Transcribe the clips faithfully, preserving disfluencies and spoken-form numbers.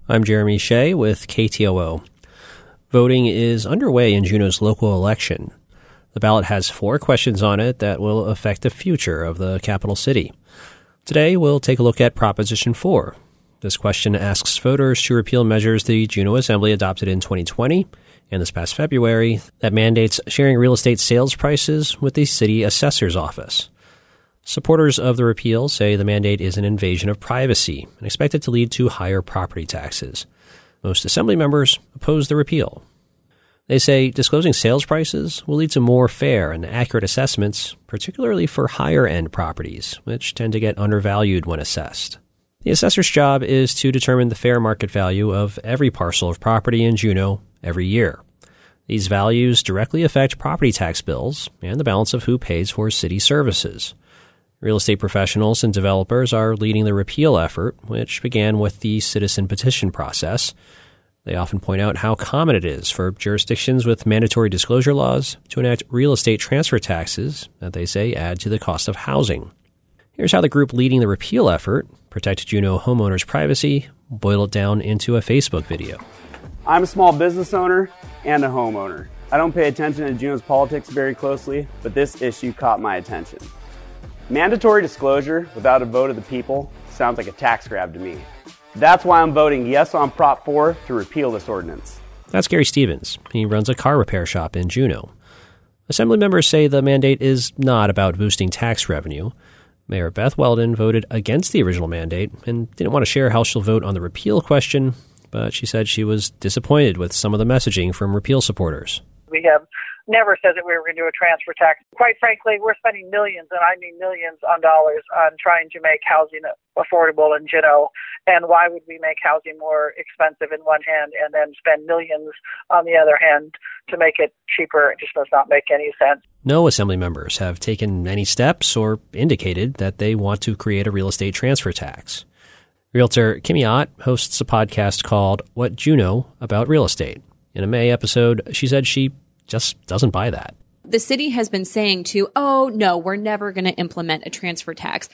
I'm Jeremy Shea with K T O O. Voting is underway in Juneau's local election. The ballot has four questions on it that will affect the future of the capital city. Today, we'll take a look at Proposition four. This question asks voters to repeal measures the Juneau Assembly adopted in twenty twenty and this past February that mandates sharing real estate sales prices with the city assessor's office. Supporters of the repeal say the mandate is an invasion of privacy and expect it to lead to higher property taxes. Most Assembly members oppose the repeal. They say disclosing sales prices will lead to more fair and accurate assessments, particularly for higher-end properties, which tend to get undervalued when assessed. The assessor's job is to determine the fair market value of every parcel of property in Juneau every year. These values directly affect property tax bills and the balance of who pays for city services. Real estate professionals and developers are leading the repeal effort, which began with the citizen petition process. They often point out how common it is for jurisdictions with mandatory disclosure laws to enact real estate transfer taxes that they say add to the cost of housing. Here's how the group leading the repeal effort, Protect Juneau Homeowners' Privacy, boiled it down into a Facebook video. I'm a small business owner and a homeowner. I don't pay attention to Juneau's politics very closely, but this issue caught my attention. Mandatory disclosure without a vote of the people sounds like a tax grab to me. That's why I'm voting yes on Prop four to repeal this ordinance. That's Gary Stevens. He runs a car repair shop in Juneau. Assembly members say the mandate is not about boosting tax revenue. Mayor Beth Weldon voted against the original mandate and didn't want to share how she'll vote on the repeal question, but she said she was disappointed with some of the messaging from repeal supporters. We have never said that we were going to do a transfer tax. Quite frankly, we're spending millions, and I mean millions on dollars on trying to make housing affordable in Juneau. And why would we make housing more expensive in one hand and then spend millions on the other hand to make it cheaper? It just does not make any sense. No Assembly members have taken any steps or indicated that they want to create a real estate transfer tax. Realtor Kimmy Ott hosts a podcast called What Juneau About Real Estate. In a May episode, she said she just doesn't buy that. The city has been saying to, oh, no, we're never going to implement a transfer tax.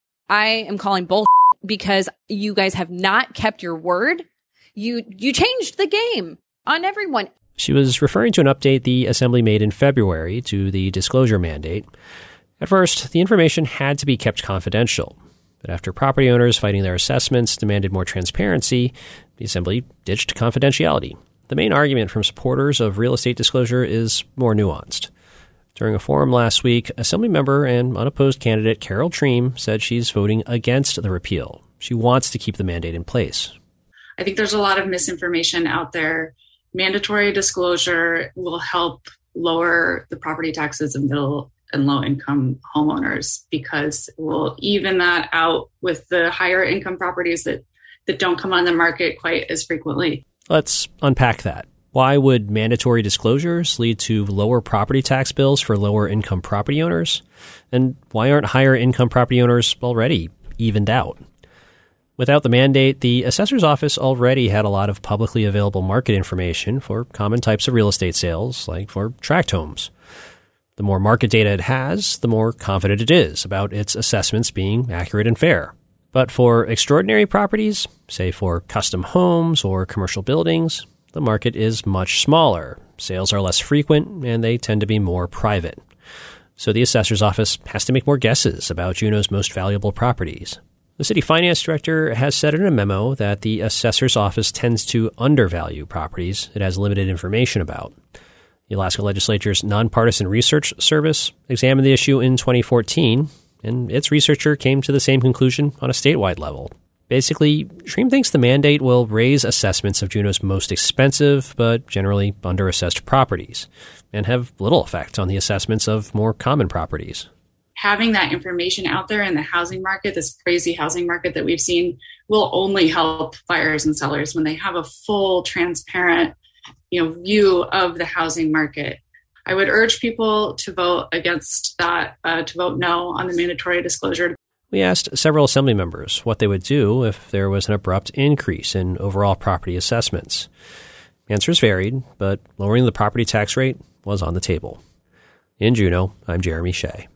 I am calling bullshit because you guys have not kept your word. You you changed the game on everyone. She was referring to an update the Assembly made in February to the disclosure mandate. At first, the information had to be kept confidential. But after property owners fighting their assessments demanded more transparency, the Assembly ditched confidentiality. The main argument from supporters of real estate disclosure is more nuanced. During a forum last week, Assemblymember and unopposed candidate Carol Treem said she's voting against the repeal. She wants to keep the mandate in place. I think there's a lot of misinformation out there. Mandatory disclosure will help lower the property taxes of middle and low-income homeowners because it will even that out with the higher income properties that, that don't come on the market quite as frequently. Let's unpack that. Why would mandatory disclosures lead to lower property tax bills for lower income property owners? And why aren't higher income property owners already evened out? Without the mandate, the assessor's office already had a lot of publicly available market information for common types of real estate sales, like for tract homes. The more market data it has, the more confident it is about its assessments being accurate and fair. But for extraordinary properties, say for custom homes or commercial buildings, the market is much smaller. Sales are less frequent, and they tend to be more private. So the assessor's office has to make more guesses about Juneau's most valuable properties. The city finance director has said in a memo that the assessor's office tends to undervalue properties it has limited information about. The Alaska Legislature's Nonpartisan Research Service examined the issue in twenty fourteen, and its researcher came to the same conclusion on a statewide level. Basically, Treem thinks the mandate will raise assessments of Juneau's most expensive but generally under-assessed properties and have little effect on the assessments of more common properties. Having that information out there in the housing market, this crazy housing market that we've seen, will only help buyers and sellers when they have a full, transparent, you know, view of the housing market. I would urge people to vote against that, uh, to vote no on the mandatory disclosure. We asked several Assembly members what they would do if there was an abrupt increase in overall property assessments. Answers varied, but lowering the property tax rate was on the table. In Juneau, I'm Jeremy Shea.